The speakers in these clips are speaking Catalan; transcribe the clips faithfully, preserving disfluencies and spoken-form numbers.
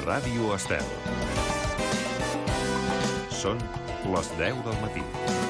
Ràdio Estel. Són les deu del matí.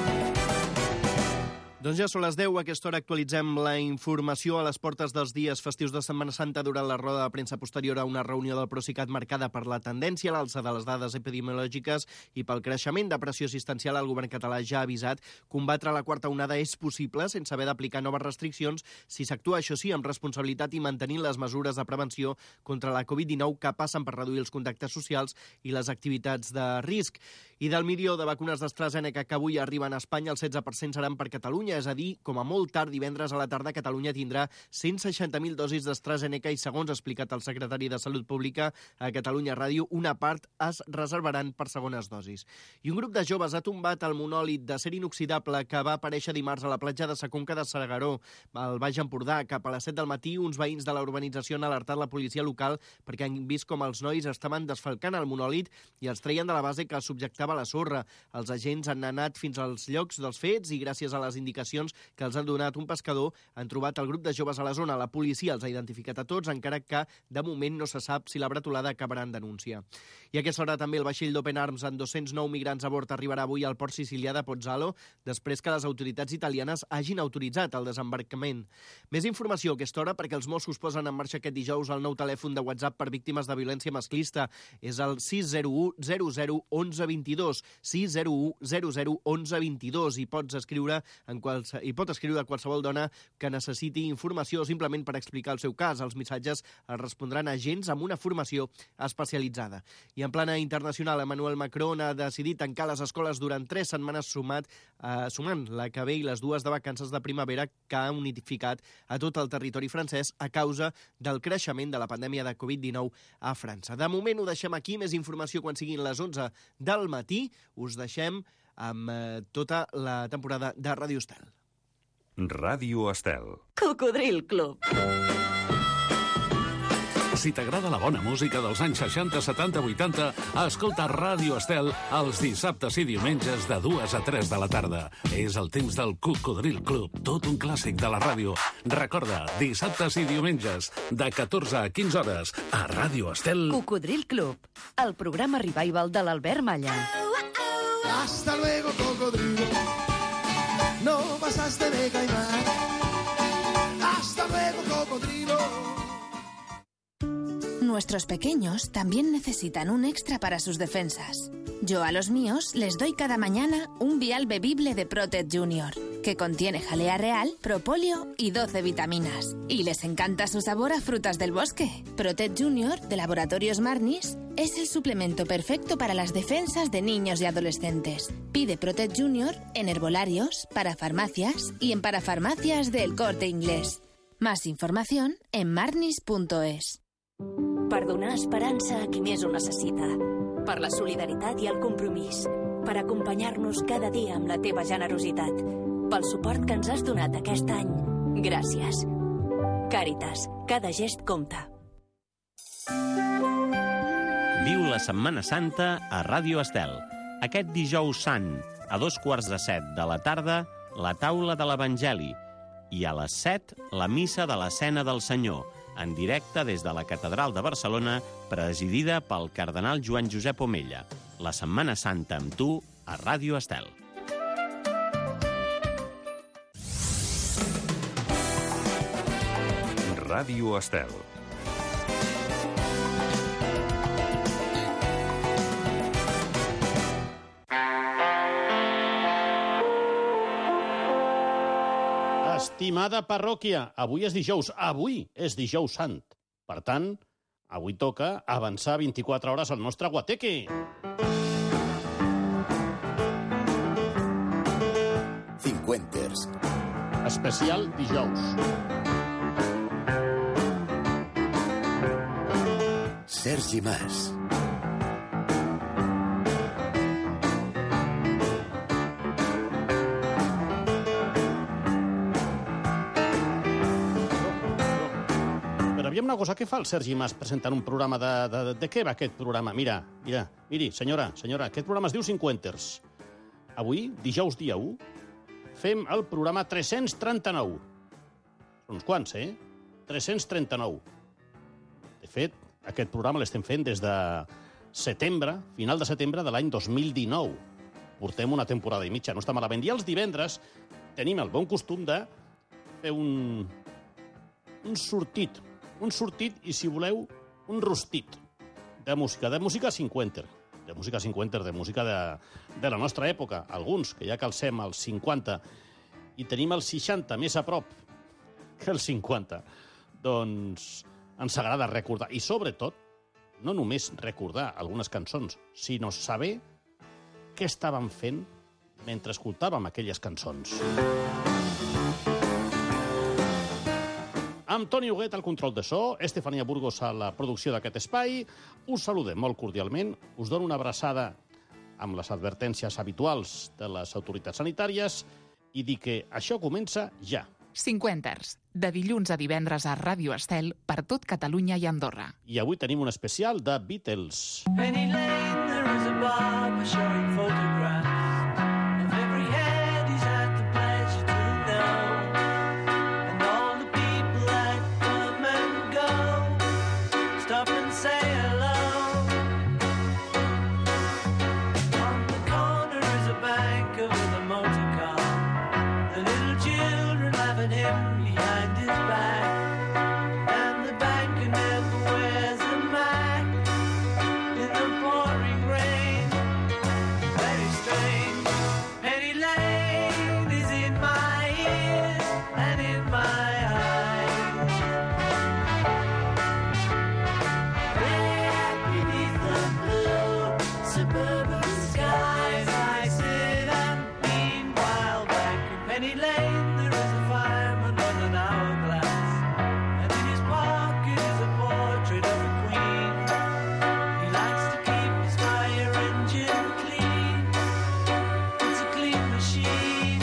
Doncs ja són les deu, a aquesta hora actualitzem la informació a les portes dels dies festius de Setmana Santa durant la roda de premsa posterior a una reunió del Procicat marcada per la tendència a l'alça de les dades epidemiològiques i pel creixement de pressió assistencial. El govern català ja ha avisat: combatre la quarta onada és possible sense haver d'aplicar noves restriccions si s'actua, això sí, amb responsabilitat i mantenint les mesures de prevenció contra la covid dinou que passen per reduir els contactes socials i les activitats de risc. I del milió de vacunes d'AstraZeneca que avui arriben a Espanya, el setze per cent seran per Catalunya, és a dir, com a molt tard divendres a la tarda, Catalunya tindrà cent seixanta mil dosis d'AstraZeneca i, segons ha explicat el secretari de Salut Pública a Catalunya Ràdio, una part es reservaran per segones dosis. I un grup de joves ha tombat el monòlit d'acer inoxidable que va aparèixer dimarts a la platja de Sa Conca de S'Agaró, al Baix Empordà. Cap a les set del matí, uns veïns de la urbanització han alertat la policia local perquè han vist com els nois estaven desfalcant el monòlit i els treien de la base que subjectava la sorra. Els agents han anat fins als llocs dels fets i, gràcies a les indicacions que els han donat un pescador, han trobat el grup de joves a la zona. La policia els ha identificat a tots, encara que de moment no se sap si la bretolada acabarà en denúncia. I a aquesta hora també el vaixell d'Open Arms amb dos-cents nou migrants a bord arribarà avui al port sicilià de Pozzallo, després que les autoritats italianes hagin autoritzat el desembarcament. Més informació a aquesta hora perquè els Mossos posen en marxa aquest dijous el nou telèfon de WhatsApp per víctimes de violència masclista. És el sis zero u zero zero onze vint-i-dos, sis zero u zero zero onze vint-i-dos, i pots escriure en quals, i pot escriure a qualsevol dona que necessiti informació o simplement per explicar el seu cas. Els missatges els respondran agents amb una formació especialitzada. I en plana internacional, Emmanuel Macron ha decidit tancar les escoles durant tres setmanes sumat, eh, sumant la que ve i les dues de vacances de primavera que ha unificat a tot el territori francès a causa del creixement de la pandèmia de covid dinou a França. De moment ho deixem aquí. Més informació quan siguin les onze del matí. Us deixem amb eh, tota la temporada de Ràdio Estel. Ràdio Estel. Cocodril Club. Si t'agrada la bona música dels anys seixanta, setanta, vuitanta, escolta Ràdio Estel els dissabtes i diumenges de dues a tres de la tarda. És el temps del Cocodril Club, tot un clàssic de la ràdio. Recorda, dissabtes i diumenges, de catorze a quinze hores, a Ràdio Estel. Cocodril Club, el programa revival de l'Albert Malla. Hasta luego, cocodrilo. No pasaste de caimán. Hasta luego, cocodrilo. Nuestros pequeños también necesitan un extra para sus defensas. Yo a los míos les doy cada mañana un vial bebible de Protect Junior, que contiene jalea real, propóleo y doce vitaminas. Y les encanta su sabor a frutas del bosque. Protect Junior, de Laboratorios Marnis, es el suplemento perfecto para las defensas de niños y adolescentes. Pide Protect Junior en herbolarios, parafarmacias y en parafarmacias del Corte Inglés. Más información en marnis punto es. Per donar esperança a qui més ho necessita. Per la solidaritat i el compromís. Per acompanyar-nos cada dia amb la teva generositat. Pel suport que ens has donat aquest any. Gràcies. Càritas, cada gest compta. Viu la Setmana Santa a Ràdio Estel. Aquest dijous sant, a dos quarts de set de la tarda, la taula de l'Evangeli. I a les set, la missa de la Cena del Senyor, en directe des de la Catedral de Barcelona, presidida pel cardenal Joan Josep Omella. La Setmana Santa amb tu a Ràdio Estel. Ràdio Estel. Estimada parròquia, avui és dijous, avui és dijous sant. Per tant, avui toca avançar vint-i-quatre hores al nostre guateque. Cincuenters. Especial dijous. Sergi Mas. Hi ha una cosa que fa el Sergi Mas presentant un programa de, de, de, de què va aquest programa? Mira, mira, miri, senyora, senyora, aquest programa es diu Cincuenters. Avui, dijous dia u, fem el programa tres-cents trenta-nou. Són uns quants, eh? tres-cents trenta-nou. De fet, Aquest programa l'estem fent des de setembre, final de setembre de l'any dos mil dinou. Portem una temporada i mitja, no està malament. I els divendres tenim el bon costum de fer un, un sortit. Un sortit i, si voleu, un rostit de música, de música cinquanta, de música cinquanta, de música de, de la nostra època. Alguns, que ja calcem als cinquanta, i tenim els seixanta més a prop que els cinquanta. Doncs ens agrada recordar, i sobretot, no només recordar algunes cançons, sinó saber què estàvem fent mentre escoltàvem aquelles cançons. Amb Toni Huguet al control de so, Estefania Burgos a la producció d'aquest espai, us saludem molt cordialment, us dono una abraçada amb les advertències habituals de les autoritats sanitàries i dic que això comença ja. Cinquenters, de dilluns a divendres a Ràdio Estel per tot Catalunya i Andorra. I avui tenim un especial de Beatles. Penny Lane, there is a barber showing photographs of every head he's had the pleasure to know, and all the people that come and go stop and say hello. On the corner is a banker with a motor car, the little children laughing him behind his back, and the banker never wears a mask in the pouring rain. Very strange. Penny Lane is in my ears and in my eyes. There beneath the blue suburban skies I sit and meanwhile back in Penny Lane there is a fireman on an hourglass, and in his pocket is a portrait of a queen. He likes to keep his fire engine clean. It's a clean machine.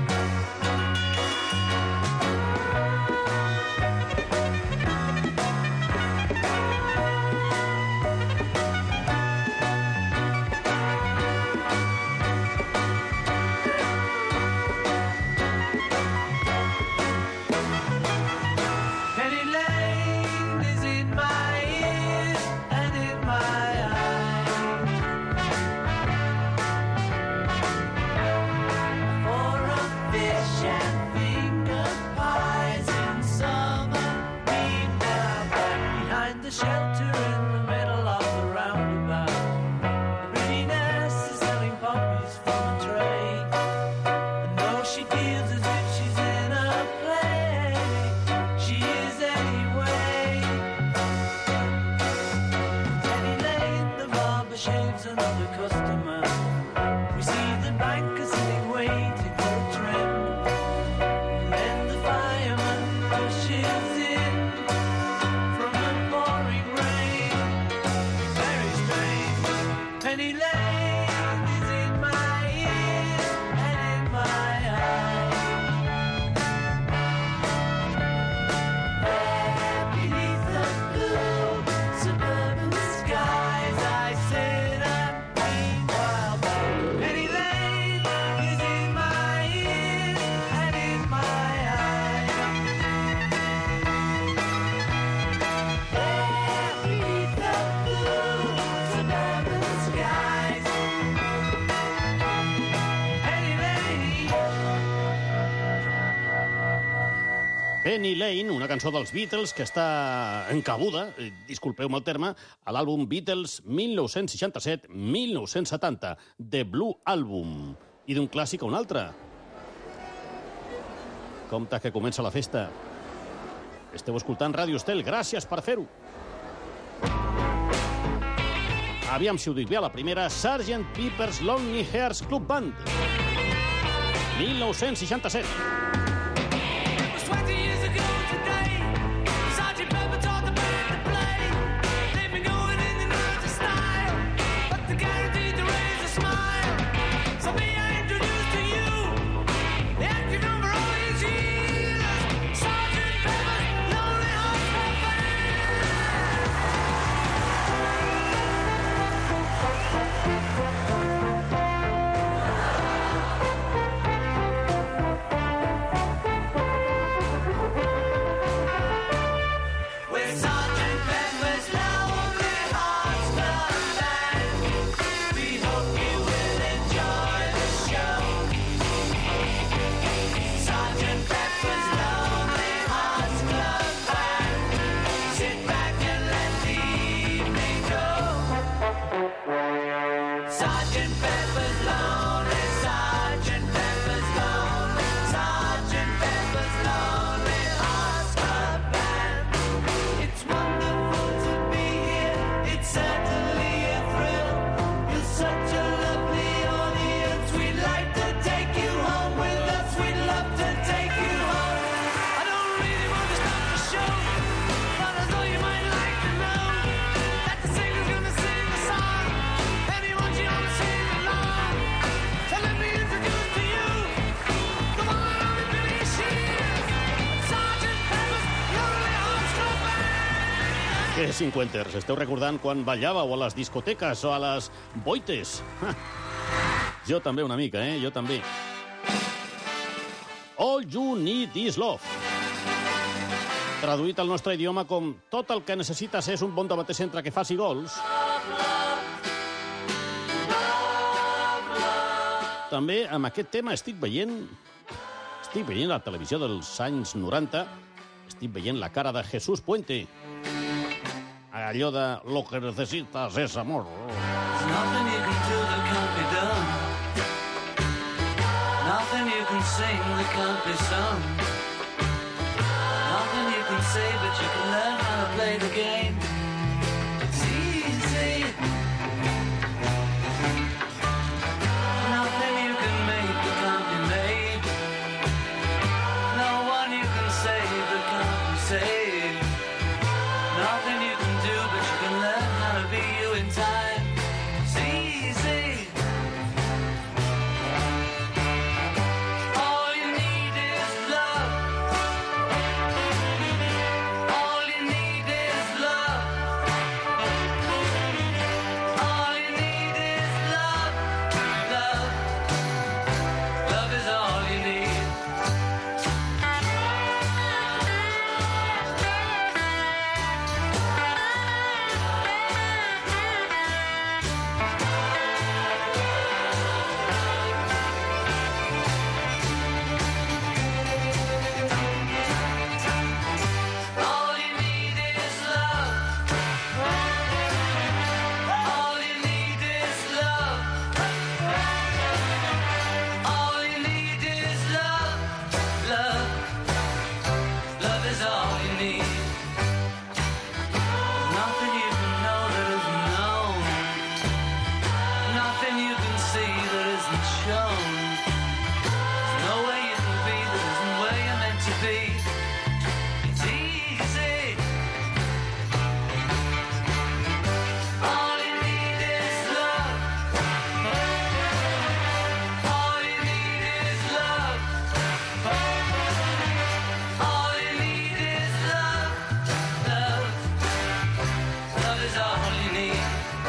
Penny Lane is in my ears and in my eyes. For a fish and finger pies in summer, meanwhile back behind the shelter in the middle of the roundabout, the pretty nurse is selling poppies from a tray, and though she deals as if she's in a play, she is anyway. Penny Lane, the barber shaves another customer. We see the banker sitting waiting for a trim, and then the fireman rushes in from the pouring rain. Very strange. Penny Lane is in my ears and in my eyes. There beneath the blue suburban skies I sit and meanwhile back. Penny Lane is in my ears and in my eyes. There beneath the blue suburban skies. Penny Lane. Penny Lane, una cançó dels Beatles que està encabuda, eh, disculpeu-me el terme, a l'àlbum Beatles mil nou-cents seixanta-set mil nou-cents setanta, The Blue Album. I d'un clàssic a un altre. Compte que comença la festa. Esteu escoltant Ràdio Estel, gràcies per fer-ho. Aviam si ho dic bé, a la primera, sergeant Pepper's Lonely Hearts Club Band. mil nou-cents seixanta-set. twenty years ago today, Sergeant Pepper taught the band to play. They've been going in and out of style, but they're guaranteed to raise a smile. So may I introduce to you the active number all these years, Sergeant Pepper's Lonely Hearts Club Band. Què, cinquanters? Esteu recordant quan ballàveu a les discoteques o a les boites? Jo també una mica, eh? Jo també. All you need is love. Traduït al nostre idioma com tot el que necessites és un bon davanter-centre que faci gols. També amb aquest tema estic veient... Estic veient la televisió dels anys noranta, estic veient la cara de Jesús Puente. Allò de lo que necesitas es amor. Nothing you can do that can't be done. Nothing you can sing that can't be sung. Nothing you can say, but you can learn how to play the game. It's easy. Nothing you can make that can't be made. No one you can save that can't be saved. Nothing you can do, but you can learn how to be you in time. It's easy. All you need is love. All you need is love. All you need is love. Love. Love is all you need. All you need is love. All you need is love. All you need is love. Love. Love is all you need. There's nothing you can know that isn't known. Nothing you can see that isn't shown. There's no way you can be that isn't where you're meant to be. It's easy. All you need is love. All you need is love. All you need is love. Love. Love is all you need.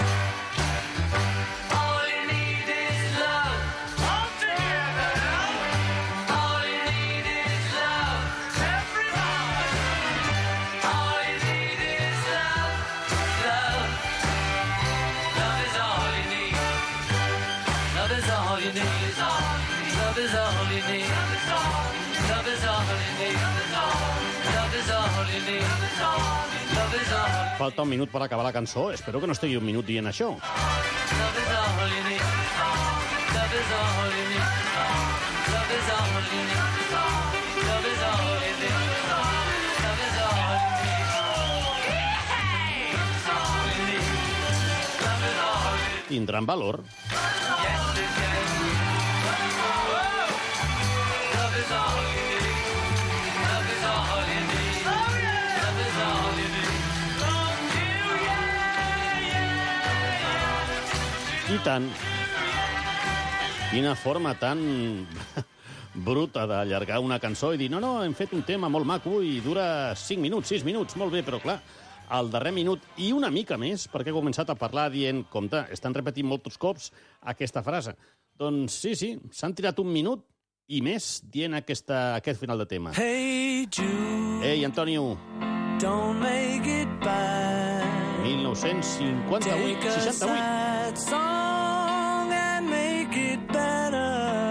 All you need is love. All together. All you need is love. Everybody. All you need is love. Love. Love is all you need. Love is all you need. Love is all you need. Love is all you need. Love is all you need. Love is all. Falta un minut per acabar la cançó. Espero que no estigui un minut dient això. Love is all you need. Love is all you need. Love is all you need. Love is all you need. Love is all you need. All you need. Love is all you need. Tindran valor. Yes, it can. Love is all you need. Love is all you need. Love is all you need. Love you, yeah, yeah, yeah. I tant. Quina forma tan bruta d'allargar una cançó i dir no, no, hem fet un tema molt maco i dura cinc minuts, sis minuts, molt bé, però clar, al darrer minut i una mica més, perquè he començat a parlar dient, compte, estan repetint molts cops aquesta frase. Doncs sí, sí, s'han tirat un minut i més dient aquesta, aquest final de tema. Hey Jude, Ei, Antonio, don't make it bad. mil nou-cents cinquanta-vuit, Take a seixanta-vuit. sad song and make it better.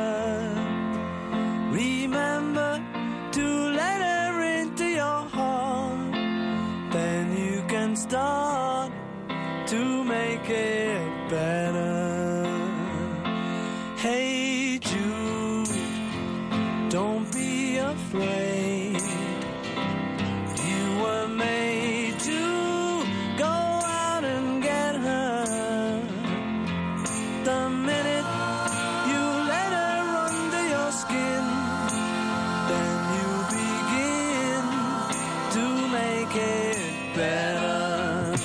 Remember to let her into your heart. Then you can start to make it better. Hey Jude, don't be afraid. You were made to go out and get her. The minute you let her under your skin, then you begin to make it better.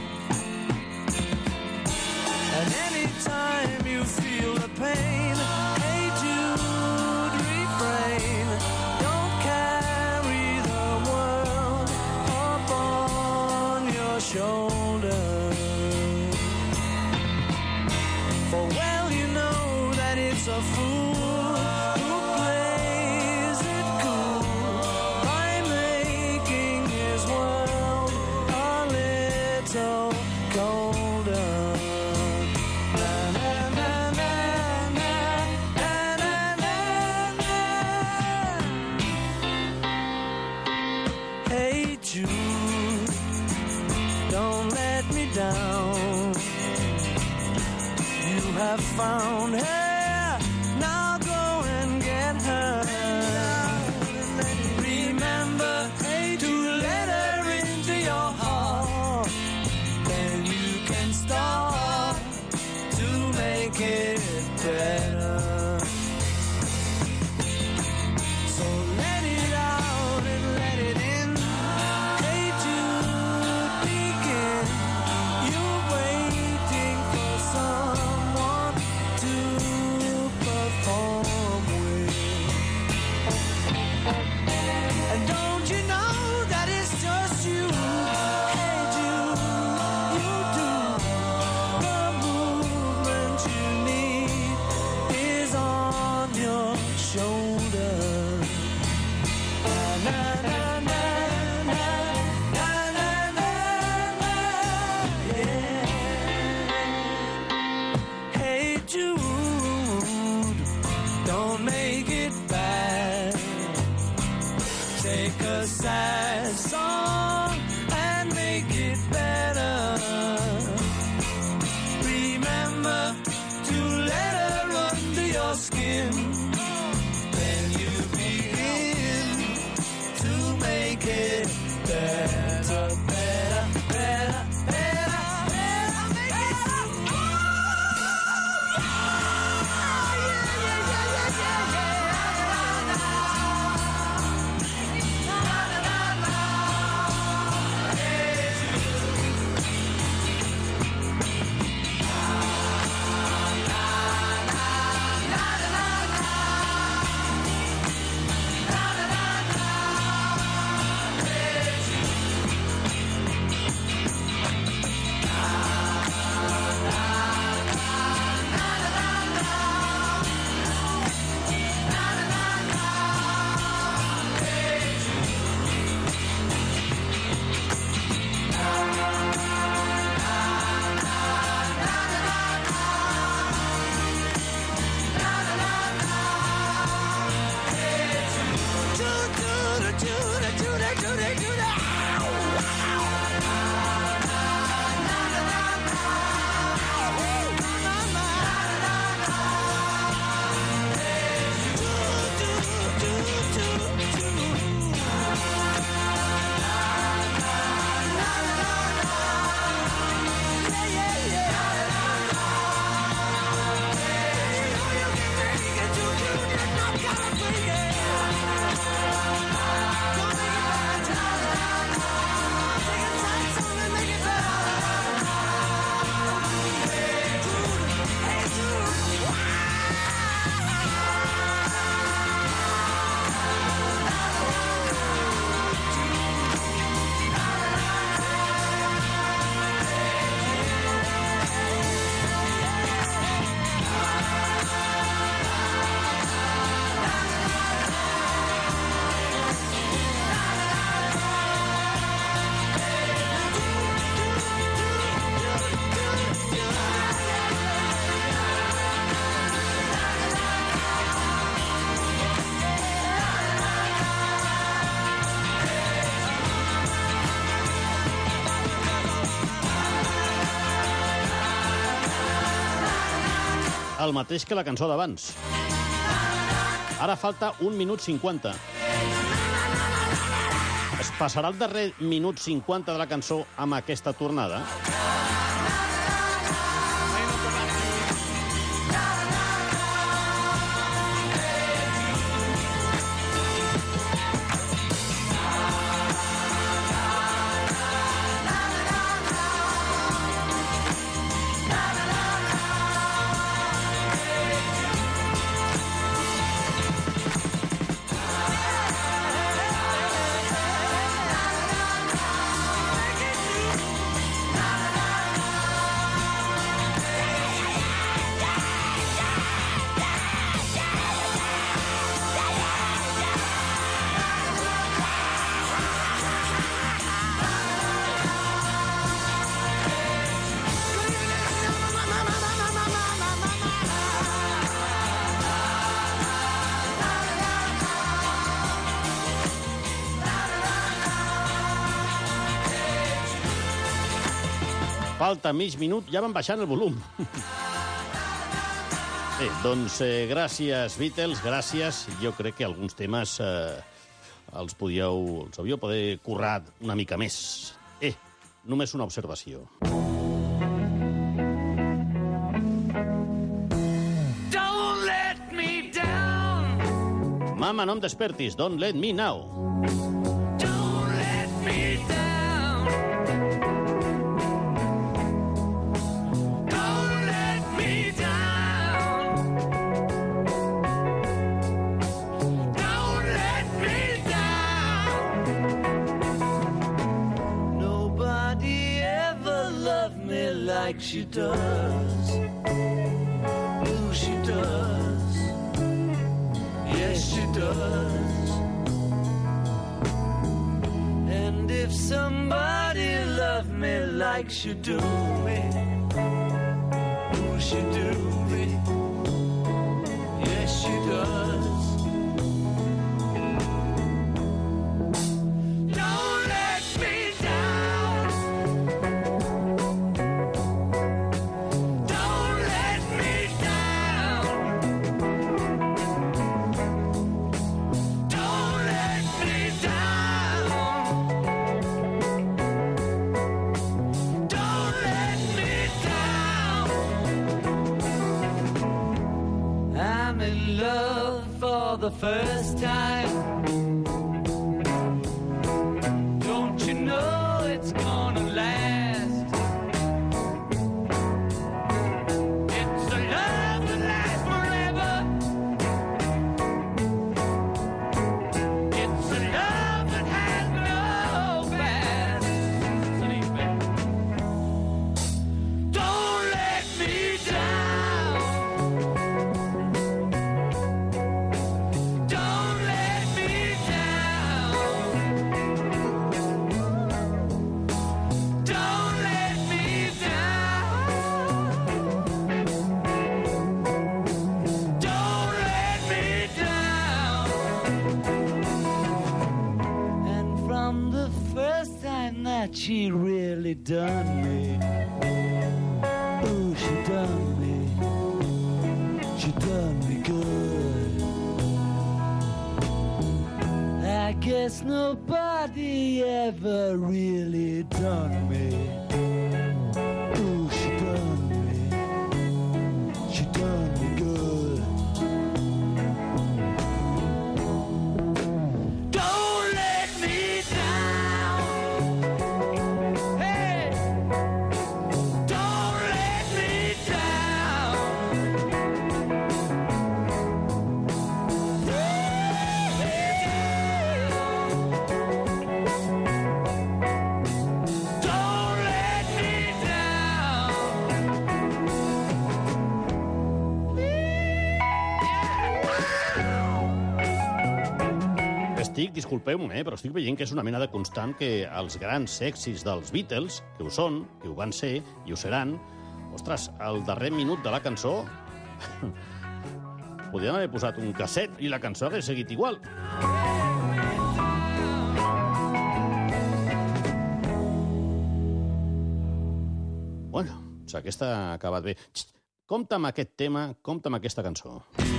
And anytime you feel the pain, hey Jude, refrain. Don't carry the world upon your shoulder. For well you know that it's a fool who plays it cool by making his world a little colder. Na, na, na, na, na, na, na, na. Hey Jude, don't let me down. You have found her, now go and get her. Remember to let her into your heart, then you can start to make it better. So let it out and let it in. Hey Jude, begin. You're waiting for someone to perform with. And don't you know that it's just you? Hey Jude, you do. The movement you need is on your shoulder. Na, na, na, na, na, na, na, na, yeah. Hey Jude, don't make it bad. Take a sad song and make it better. Remember to let her under your skin. Then you begin to make it better, better, better, better, better, make it. El mateix que la cançó d'abans. Ara falta un minut cinquanta. Es passarà el darrer minut cinquanta de la cançó amb aquesta tornada? Falta mig minut, ja van baixant el volum. Bé, doncs eh, gràcies, Beatles, gràcies. Jo crec que alguns temes eh, els podíeu, els havíeu poder currar una mica més. Eh, només una observació. Don't let me down. Mama, no em despertis. Don't let me now. Don't let me down. Like she does, oh, she does, yes, she does. And if somebody loved me like she do me, oh, she do me, yes, she does. The first time, don't you know it's gonna last? It's a love that lasts forever. It's a love that has no past. Don't let me down. She really done me. Oh, she done me. She done me good. I guess nobody ever really done me. Oh, she done me. She done me good. Don't let me down. Estic, disculpeu-me, eh, però estic veient que és una mena de constant que els grans èxits dels Beatles, que ho són, que ho van ser i ho seran, ostres, al darrer minut de la cançó podien haver posat un casset i la cançó hagués seguit igual. Bueno, doncs aquesta ha acabat bé. Xxt, compta amb aquest tema, compta amb aquesta cançó.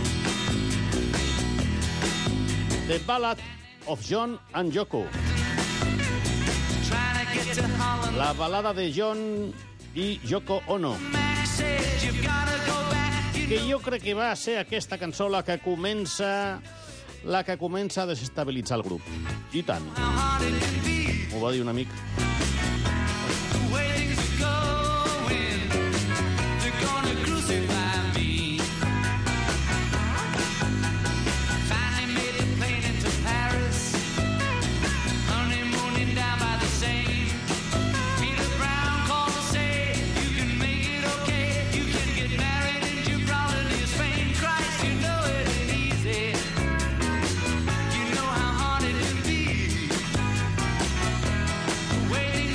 The Ballad of John and Yoko. La balada de John i Yoko Ono. Que jo crec que va ser aquesta cançó la que comença la que comença a desestabilitzar el grup. I tant. M'ho va dir un amic. Waiting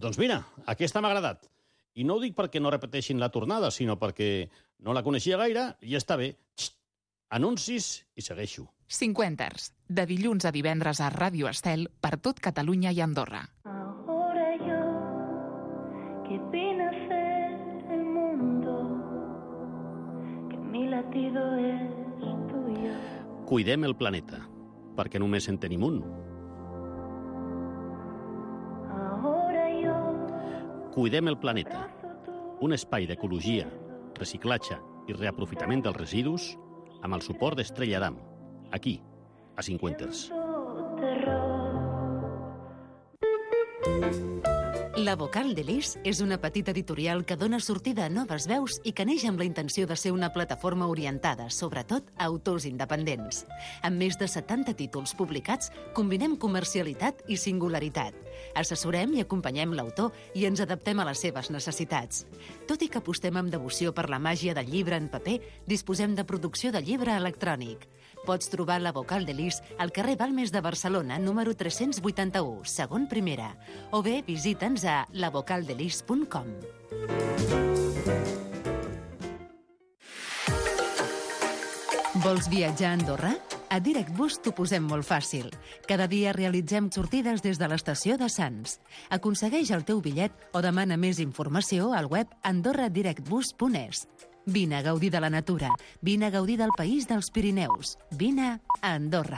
Doncs mira, aquesta m'ha agradat. I no ho dic perquè no repeteixin la tornada, sinó perquè no la coneixia gaire i està bé. Xt, anuncis i segueixo. Cinquenters, de dilluns a divendres a Ràdio Estel per tot Catalunya i Andorra. Ahora yo, que vine a ser el mundo, que mi latido es tuyo. Cuidem el planeta, perquè només en tenim un. Ahora yo, Cuidem el planeta, un espai d'ecologia, reciclatge i reaprofitament dels residus amb el suport d'Estrella Damm, aquí, a Cinquenters. La Vocal de l'Is és una petita editorial que dona sortida a noves veus i que neix amb la intenció de ser una plataforma orientada, sobretot, a autors independents. Amb més de setanta títols publicats, combinem comercialitat i singularitat. Assessorem i acompanyem l'autor i ens adaptem a les seves necessitats. Tot i que apostem amb devoció per la màgia del llibre en paper, disposem de producció de llibre electrònic. Pots trobar la Vocal de l'Is al carrer Balmes de Barcelona, número tres-cents vuitanta-u, segon primera, o bé visita'ns a la vocal de lis punt com. Vols viatjar a Andorra? A DirectBus t'ho posem molt fàcil. Cada dia realitzem sortides des de l'estació de Sants. Aconsegueix el teu bitllet o demana més informació al web andorra direct bus punt es. Vine a gaudir de la natura, vine a gaudir del país dels Pirineus, vine a Andorra.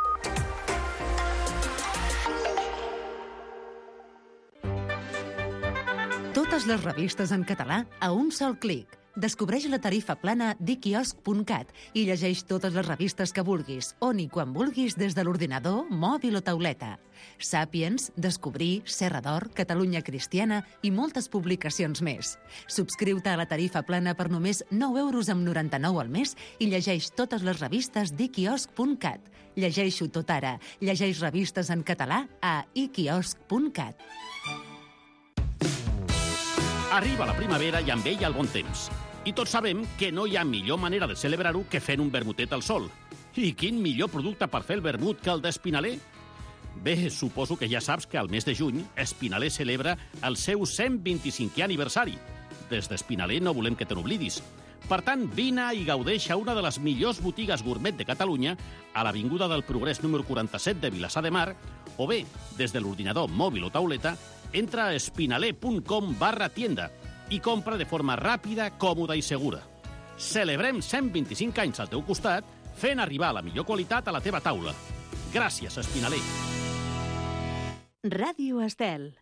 Totes les revistes en català a un sol clic. Descobreix la tarifa plana diquiosc punt cat i llegeix totes les revistes que vulguis, on i quan vulguis des de l'ordinador, mòbil o tauleta. Sàpiens, Descobrir, Serra d'Or, Catalunya Cristiana i moltes publicacions més. Subscriu-te a la tarifa plana per només nou euros amb noranta-nou al mes i llegeix totes les revistes diquiosc punt cat. Llegeixo tot ara. Llegeix revistes en català a iquiosc punt cat. Arriba la primavera i amb ella el bon temps. I tots sabem que no hi ha millor manera de celebrar-ho que fent un vermutet al sol. I quin millor producte per fer el vermut que el d'Espinaler? Bé, suposo que ja saps que al mes de juny Espinaler celebra el seu cent vint-i-cinquè aniversari. Des d'Espinaler no volem que te n'oblidis. Per tant, vine i gaudeix a una de les millors botigues gourmet de Catalunya, a l'Avinguda del Progrés número quaranta-set de Vilassar de Mar, o bé, des de l'ordinador mòbil o tauleta, entra a espinaler punt com barra tienda i compra de forma ràpida, còmoda i segura. Celebrem cent vint-i-cinc anys al teu costat, fent arribar la millor qualitat a la teva taula. Gràcies, Espinaler. Ràdio Estel.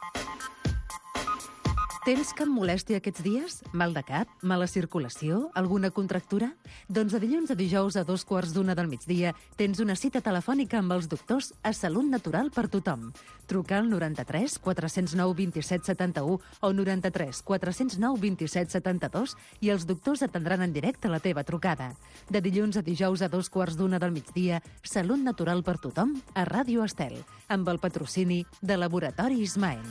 Tens cap molèstia aquests dies? Mal de cap? Mala circulació? Alguna contractura? Doncs de dilluns a dijous a dos quarts d'una del migdia tens una cita telefònica amb els doctors a Salut Natural per tothom. Truca al noranta-tres quatre zero nou vint-i-set setanta-u o noranta-tres quatre zero nou vint-i-set setanta-dos i els doctors atendran en directe la teva trucada. De dilluns a dijous a dos quarts d'una del migdia, Salut Natural per tothom a Ràdio Estel, amb el patrocini de Laboratori Ismael.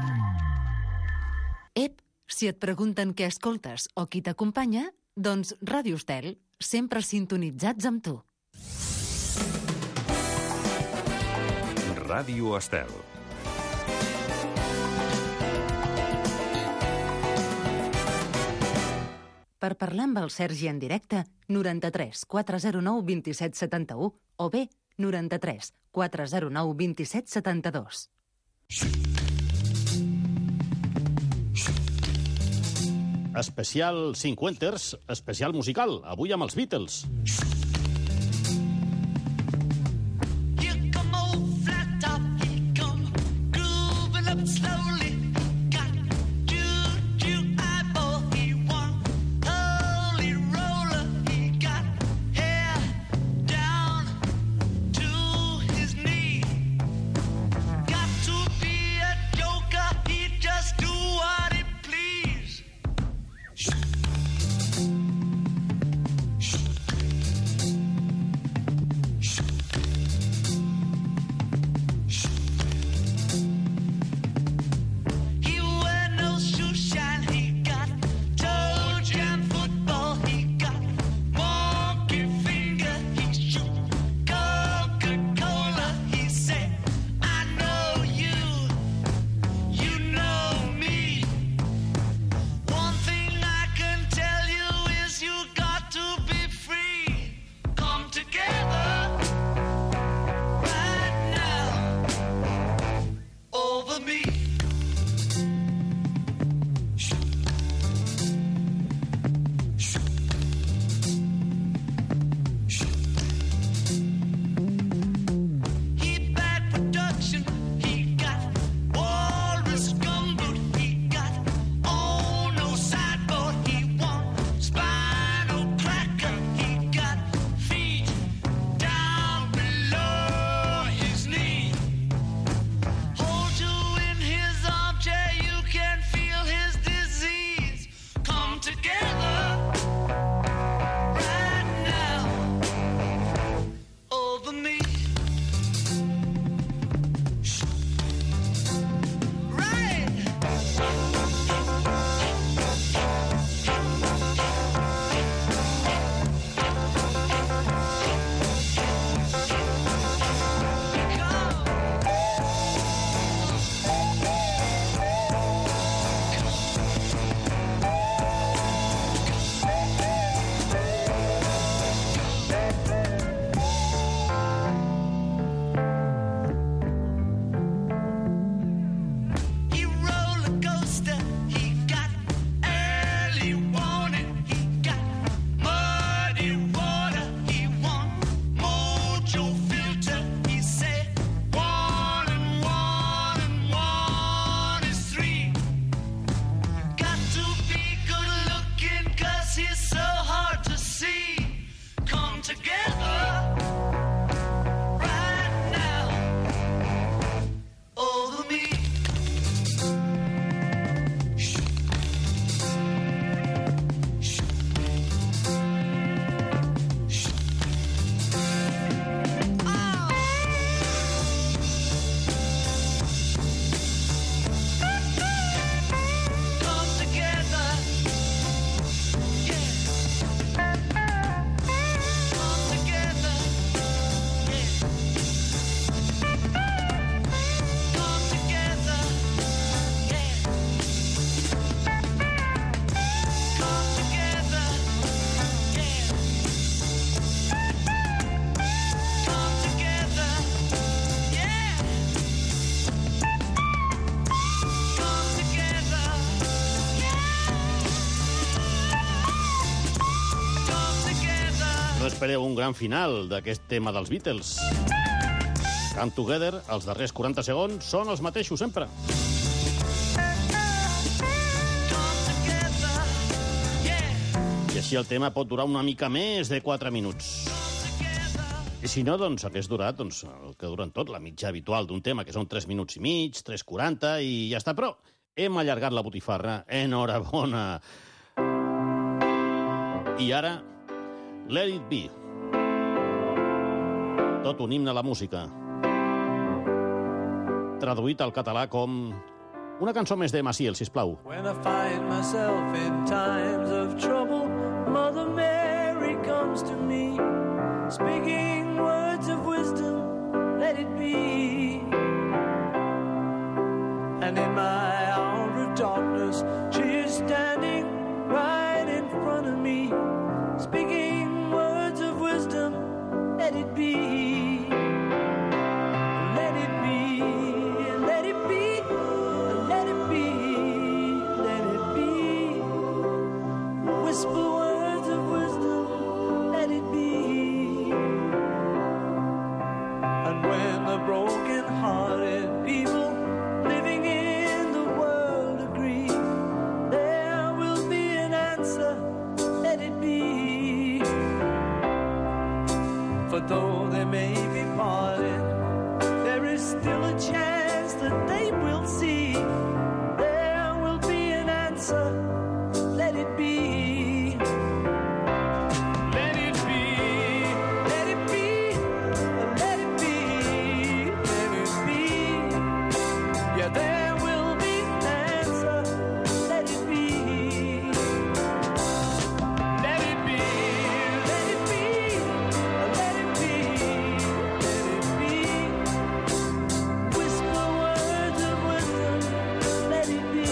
Ep, si et pregunten què escoltes o qui t'acompanya, doncs Ràdio Estel, sempre sintonitzats amb tu. Ràdio Estel. Per parlar amb el Sergi en directe, noranta-tres quatre zero nou vint-i-set setanta-u o bé noranta-tres quatre zero nou vint-i-set setanta-dos. Especial Cinquenters, especial musical, avui amb els Beatles. espereu un gran final d'aquest tema dels Beatles. Come Together, els darrers quaranta segons són els mateixos sempre. I així el tema pot durar una mica més de quatre minuts. I si no, doncs, hagués durat doncs, el que duren tot, la mitja habitual d'un tema, que són tres minuts i mig, tres quaranta, i ja està. Però hem allargat la botifarra. Enhorabona. I ara, Let It Be. Tot un himne a la música. Traduït al català com una cançó més de Maciel, sisplau. When I find myself in times of trouble, Mother Mary comes to me, speaking words of wisdom, let it be. And in my hour of darkness, she is standing right in front of me, speaking words of wisdom, let it be. Let it be, let it be, let it be, let it be. Whisper words of wisdom, let it be. And when the broken-hearted people living in the world agree, there will be an answer, let it be. For though they may be parted, there is still a chance that they will see. There will be an answer, let it be. Let it be, let it be, let it be, let it be. Yeah, there will be an answer, let it be. Let it be, let it be, let it be, let it be. Whisper words of wisdom, let it be.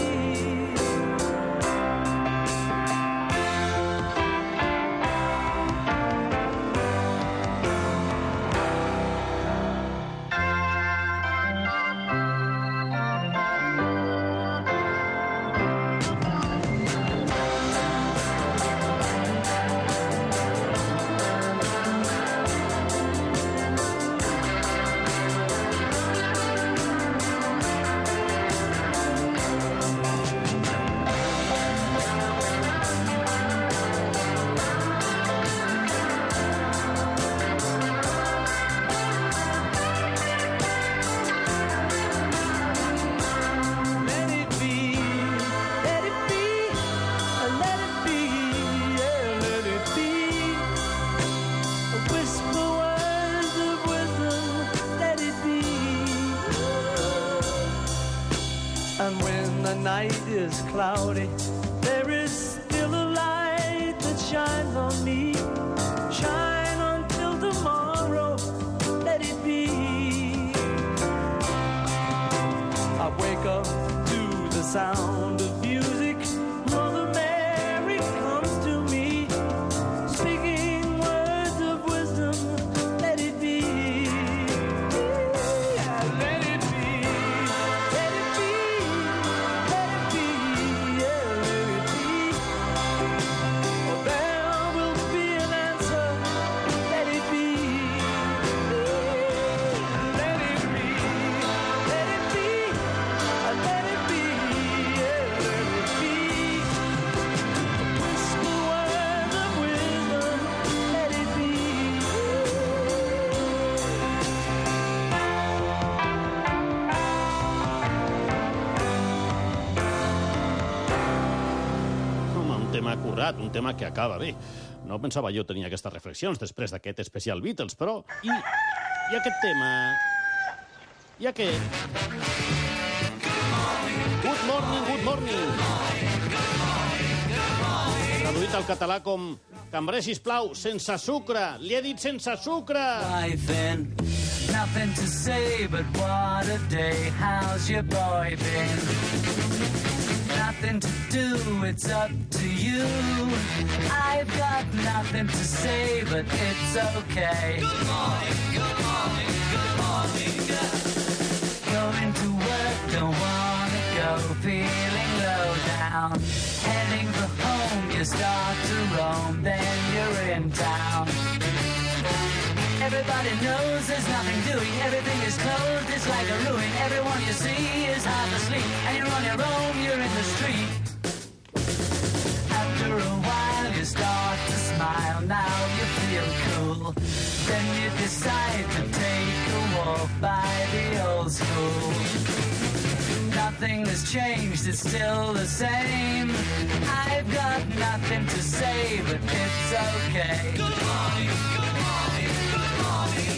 Let it be, let it be, let it be, yeah, let it be. Whisper words of wisdom, let it be. And when the night is cloudy, there is still a light that shines on me. Shine until tomorrow, let it be. I wake up to the sound of music. Mother Mary comes to me, speaking words of wisdom, let it be. Yeah, let it be, let it be, let it be, yeah, let it be. Oh, there will be an answer, let it be. Let it be, let it be, let it be, yeah, let it be. Whisper words of wisdom, let it be. Home, un tema currat, un tema que acaba bé. No pensava jo tenir aquestes reflexions després d'aquest especial Beatles, però... I, i aquest tema... I aquest... Good morning, good morning. Traduït al català com... Cambrer, sisplau, sense sucre. Li he dit sense sucre. Life in, nothing to say, but what a day. How's your boy been? Nothing to do, it's up to you. I've got nothing to say, but it's okay. Good morning, good morning, good morning, yeah. Going to work, don't wanna go, feeling low down. Heading for home, you start to roam, then you're in town. Everybody knows there's nothing doing. Everything is closed, it's like a ruin. Everyone you see is half asleep, and you're on your own, you're in the street. After a while you start to smile, now you feel cool. Then you decide to take a walk by the old school. Nothing has changed, it's still the same. I've got nothing to say, but it's okay. Good morning, good morning, good morning.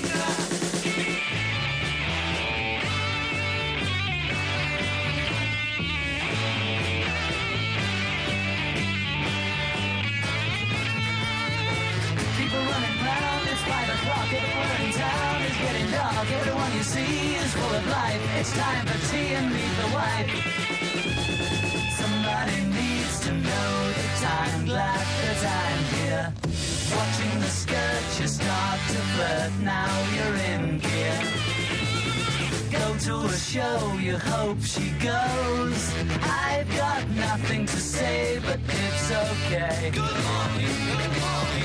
People running round, it's five o'clock. Everyone in town is getting dark. Everyone you see is full of life. It's time for tea and meet the wife. Somebody needs to know the time. Glad that I'm here. Watching the skirt, you start to flirt. Now you're in gear. Go to a show, you hope she goes. I've got nothing to say, but it's okay. Good morning, good morning.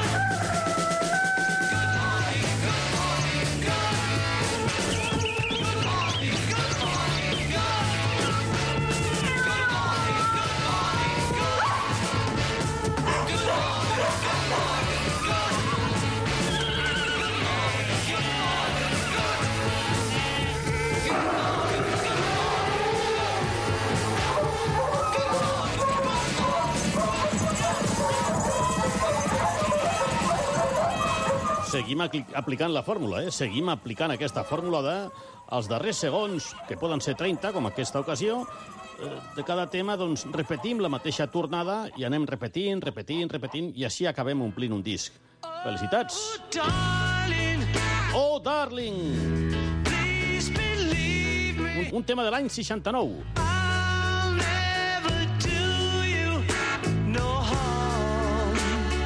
Seguim aplicant la fórmula, eh? Seguim aplicant aquesta fórmula de els darrers segons, que poden ser trenta, com aquesta ocasió, de cada tema, doncs, repetim la mateixa tornada i anem repetint, repetint, repetint, i així acabem omplint un disc. Felicitats! Oh, darling! Oh, darling! Please believe me. Un, un tema de l'any seixanta-nou. I'll never do you no harm.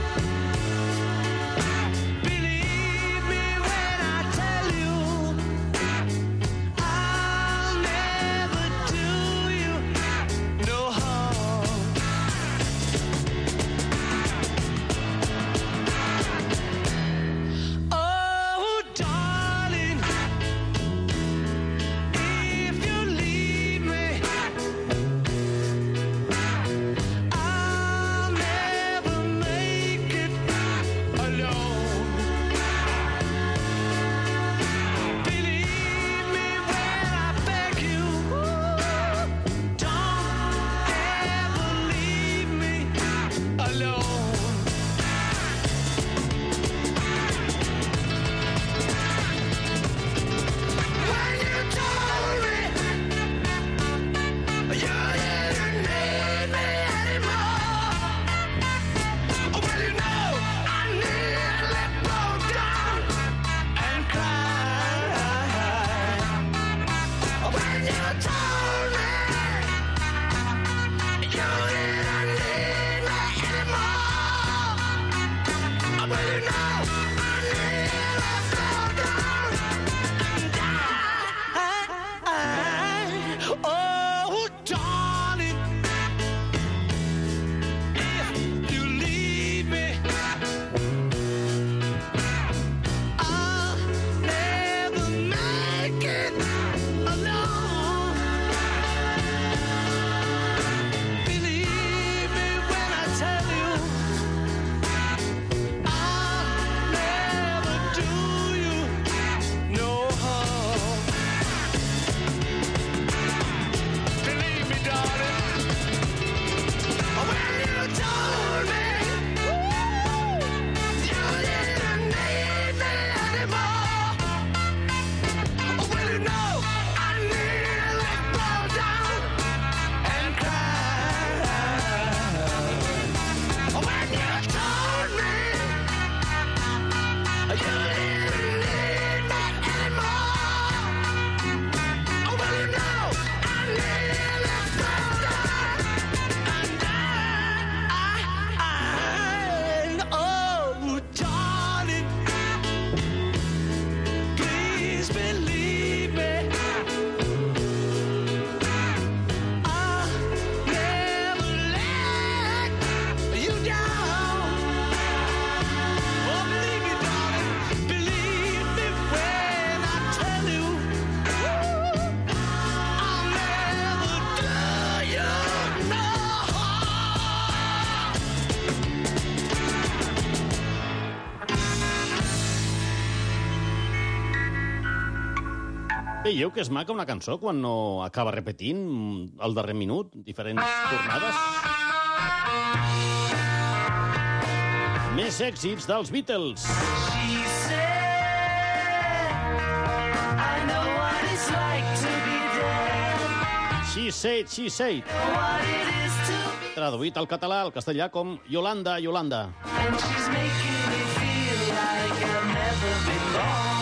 Believe me when I tell you I'll never do you no harm. Oh, darling, if you leave me Veieu que és maca una cançó quan no acaba repetint al darrer minut, diferents tornades? Més èxits dels Beatles. She said, I know what it's like to be dead. She said, she said. What it is to be. Traduït al català, al castellà, com Yolanda, Yolanda. And she's making me feel like I've never been born.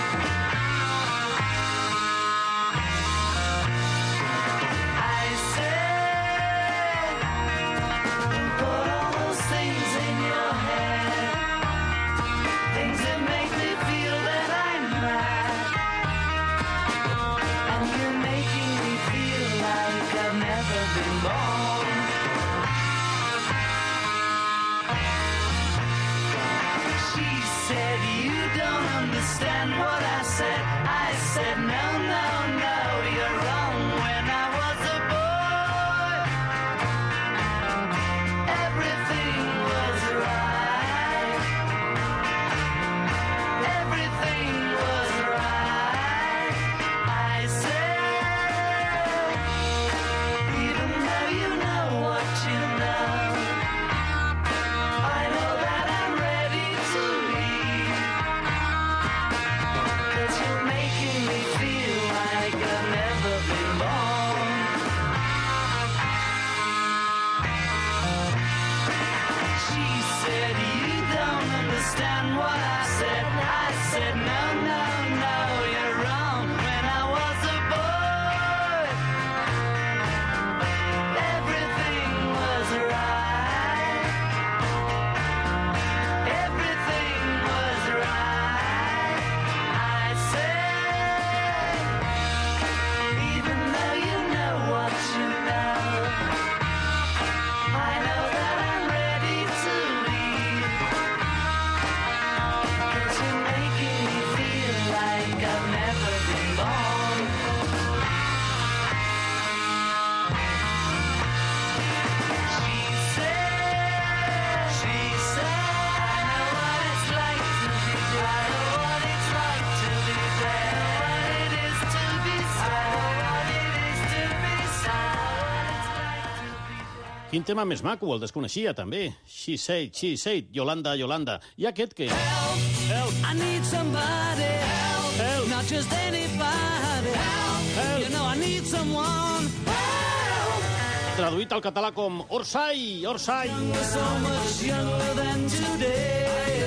Quin tema més maco, el desconeixia, també. She said, she said, Yolanda, Yolanda. I aquest què? Help, help, I need somebody. Help, help, not just anybody. Help, help, you know I need someone. Help. Traduït al català com Orsay, Orsay. So much younger than today.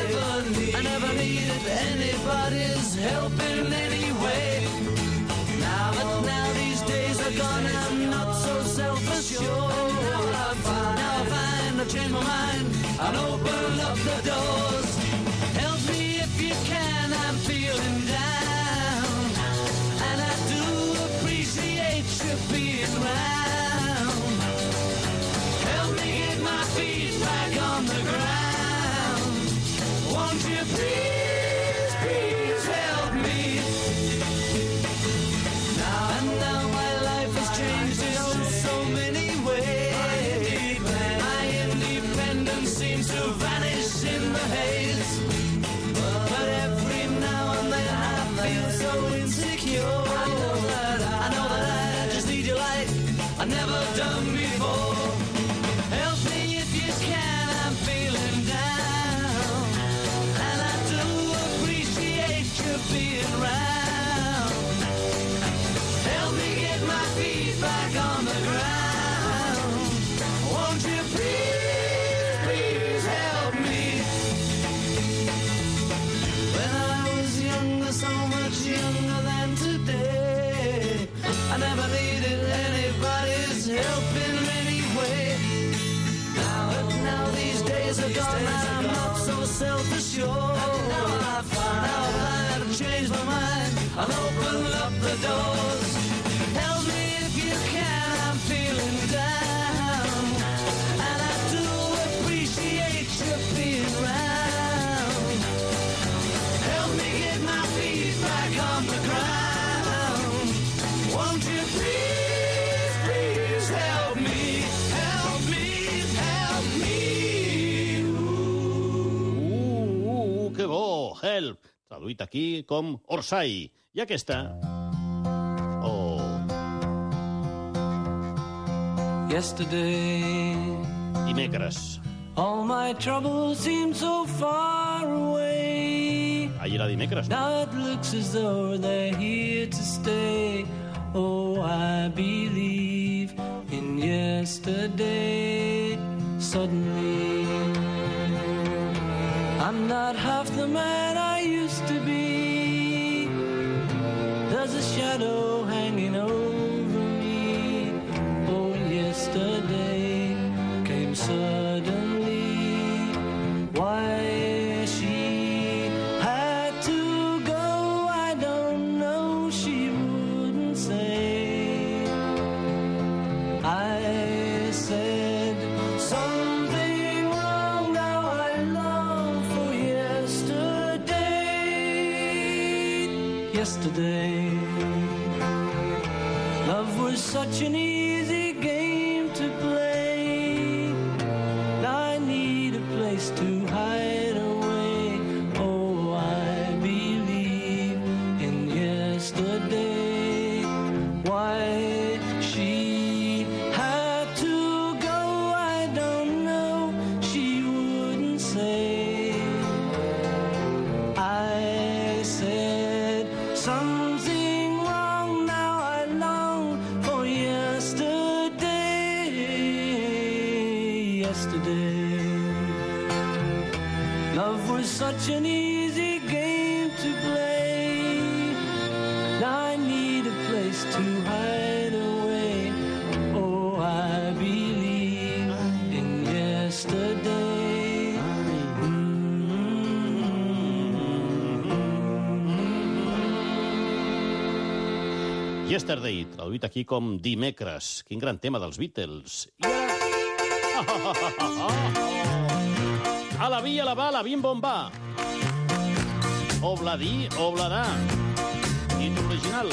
I never needed anybody's help in any way. Now, but now these days are gone, I'm not so self-assured. Now I find I've changed my mind and open up the doors. Help me if you can, I'm feeling down. And I do appreciate you being round. Help me get my feet back on the ground. Won't you please, please help me? Now and now my life has changed in oh so many ways. Seems to vanish in the haze. But every now and then I feel so insecure. I know that I, I know that I just need you like I've never done before. Help me if you can, I'm feeling down. And I do appreciate you being around. Help me get my feet back on the ground. Won't you please? So much younger than today. I never needed anybody's help in any way. Now, now these days are gone and I'm not so self-assured. Now I find now that I've changed my mind. I'll open up the doors. Help me if you can, I'm feeling down. And I do appreciate you being around. Help me get my feet back on the ground. Won't you please, please help me? Help me, help me. Uh, uh, que bo, help. Traduït aquí com Orsay. I aquesta? Oh. Yesterday, dimecres. All my troubles seem so far away. Ahir era dimecres, no? Now it looks as though they're here to stay. Oh, I believe in yesterday. Suddenly, I'm not half the man I used to be. There's a shadow hanging over me. Oh, yesterday came suddenly. Why she had to go, I don't know, she wouldn't say. I said something wrong, now I long for yesterday. Yesterday, love was such an easy game to play. Now I need a place to hide away. Oh, I believe in yesterday. Why she had to go, I don't know, she wouldn't say. I said something wrong, now I long for yesterday. Yesterday, love was such an easy game to play. Now I need a place to hide away. Oh, I believe in yesterday. Yesterday, traduït aquí com dimecres. Quin gran tema dels Beatles. A la vi, a la va, a la bim bomba. Obladí, obladà. Títol original.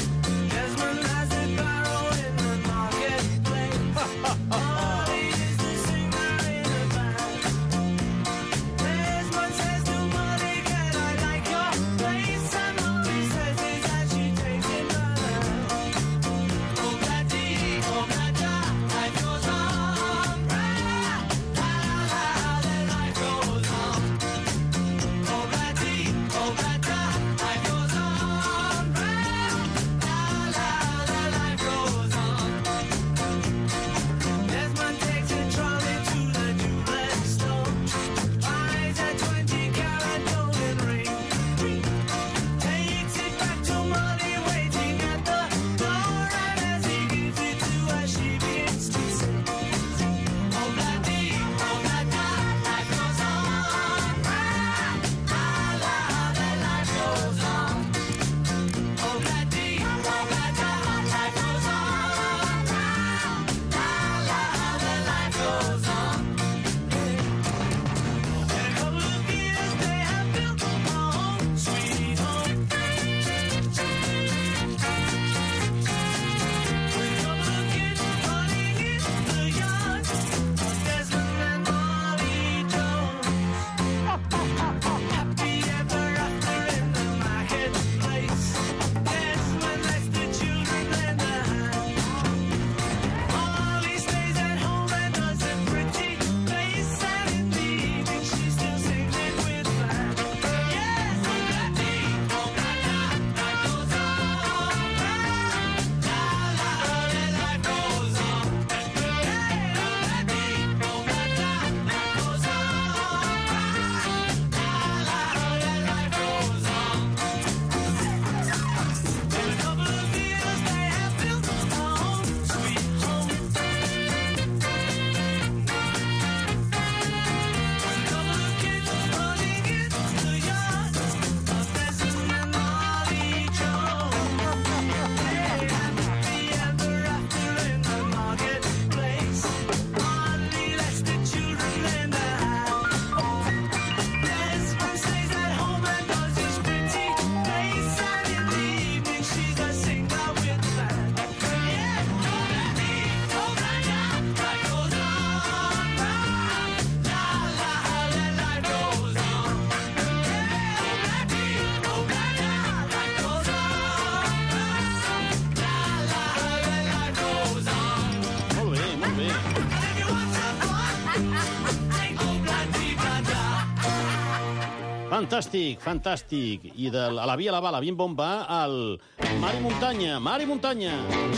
Fantàstic, fantàstic. I de a la via la bala, bim bom va, el Mari Muntanya, Mari Muntanya.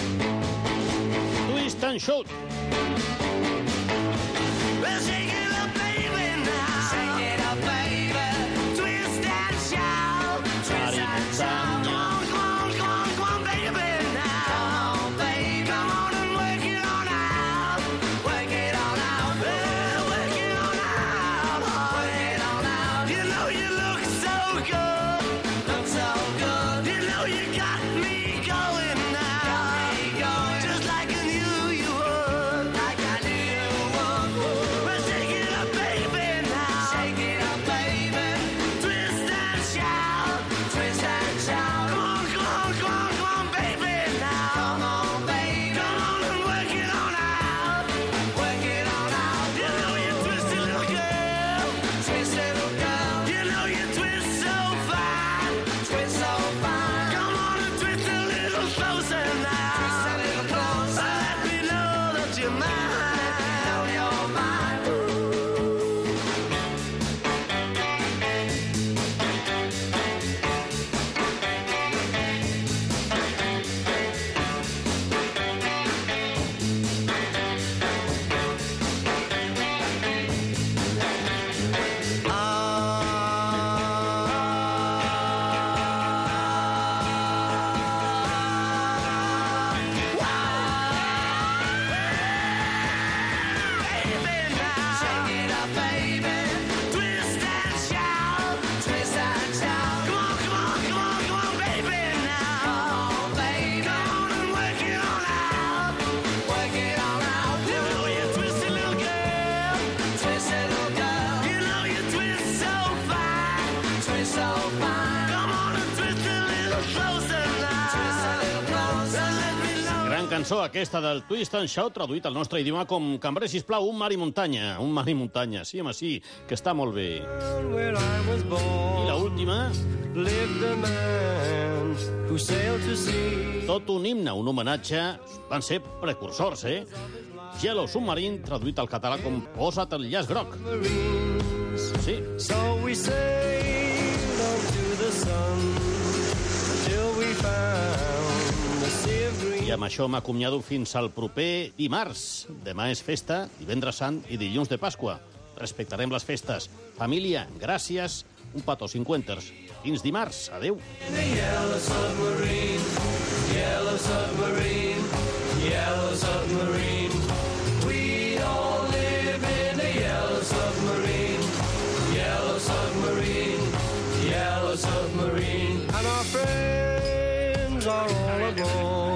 Twist and shout. Well, shake it up, baby, now. Shake it up, baby. Twist and shout. Twist and shout. Come on, come on, come on, come on, baby, now. Come on, baby. Come on and work it on out. Work it on out. Well, work it on out. Work it on out. You know you look so good. Look so good. You know you got me going now. Got me going. Just like I knew you would. Like I knew you would. Well, shake it up, baby, now. Shake it up, baby. Twist and shout. Twist and shout. Come on, come on, come on, come on, baby, now. Come on, baby. Come on and work it on out. Work it on out. You know you twisty little girl. Twist little girl. You know you twist so fine. Twist so fine. Come on and twist a little closer now. Twist a little closer. Let me know that you're mine. Let me know you're mine. Shake it up, baby. Twist and shout. Twist and shout. Come on, come on, come on, come on, baby, now. Come on, baby. Come on and work it on out. Work it on out. You know you twisty little girl. Twisty little girl. You know you twist so fine. Twist so fine. Come on and twist a little closer now. Twist a little closer. Let me know. Gran cançó aquesta del Twist and Shout, traduït al nostre idioma com Cambrer, sisplau, un Mari Muntanya. Un Mari Muntanya, sí, home, sí, que està molt bé. Where I was born, I la última, lived a man who sailed to sea. tot un himne, un homenatge, van ser precursors, eh? Yellow Submarine, traduït al català com Posa't el llaç groc. Sí. So we sailed on to the sun till we found the sea of green. I amb això m'acomiado fins al proper dimarts. Demà és festa, divendres sant i dilluns de Pasqua. Respectarem les festes. Família, gràcies. Un petó cinquanters. Fins dimarts. Adéu. In a yellow submarine, yellow submarine, yellow submarine. We all live in a yellow submarine, yellow submarine, yellow submarine. And our friends are all agone.